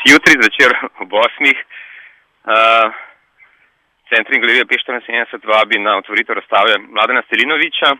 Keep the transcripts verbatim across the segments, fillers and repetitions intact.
jutri zvečer ob osmih uh, Center in galerija P štiriinsedemdeset vabi na otvoritev razstave Mladena Stilinovića,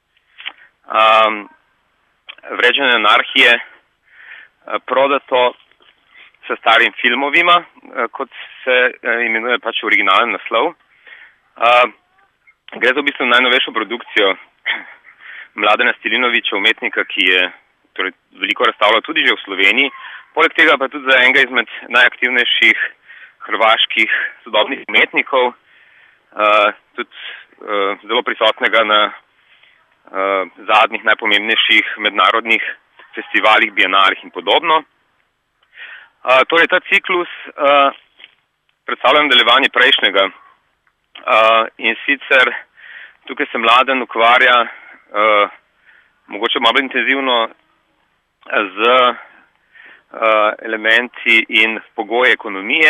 um, Vređanje anarhije, uh, prodato s starim filmovima, uh, kot se uh, imenuje pač originalen naslov. Uh, gre za v bistvu najnovejšo produkcijo Mladena Stilinovića, umetnika, ki je torej, veliko razstavljal tudi že v Sloveniji, poleg tega pa tudi za enega izmed najaktivnejših hrvaških sodobnih umetnikov, uh, tudi uh, zelo prisotnega na uh, zadnjih najpomembnejših mednarodnih festivalih, bienalih in podobno. Uh, torej, ta ciklus uh, predstavlja nadaljevanje prejšnjega uh, in sicer tukaj se Mladen ukvarja uh, mogoče malo intenzivno z uh, elementi in pogoji ekonomije,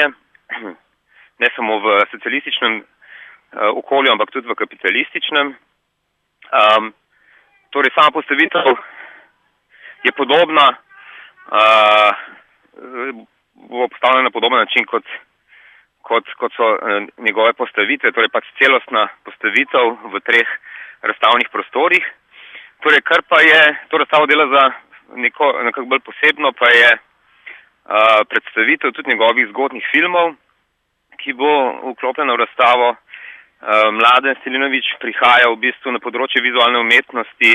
ne samo v socialističnem uh, okolju, ampak tudi v kapitalističnem. Um, torej, sama postavitev je podobna, uh, bo postavljena na podoben način, kot, kot, kot so uh, njegove postavitve, torej pač celostna postavitev v treh razstavnih prostorih. Torej, kar pa je, to razstavo dela za neko, nekako bolj posebno, pa je uh, predstavitev tudi njegovih zgodnjih filmov, ki bo vklopljena v razstavo. Uh, Mladen Stilinović prihaja v bistvu na področje vizualne umetnosti,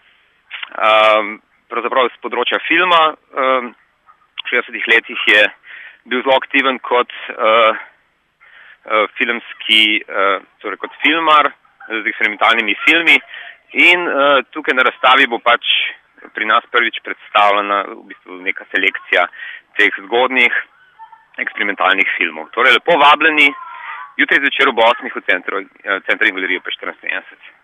um, pravzaprav z področja filma. Um, v šestdesetih letih je bil zelo aktiven kot uh, uh, filmski, uh, torej kot filmar z eksperimentalnimi filmi. In uh, tukaj na razstavi bo pač pri nas prvič predstavljena v bistvu neka selekcija teh zgodnjih eksperimentalnih filmov. Torej, lepo vabljeni jutri zvečer ob osmih v centru, uh, Centru in galerije P štiriinsedemdeset.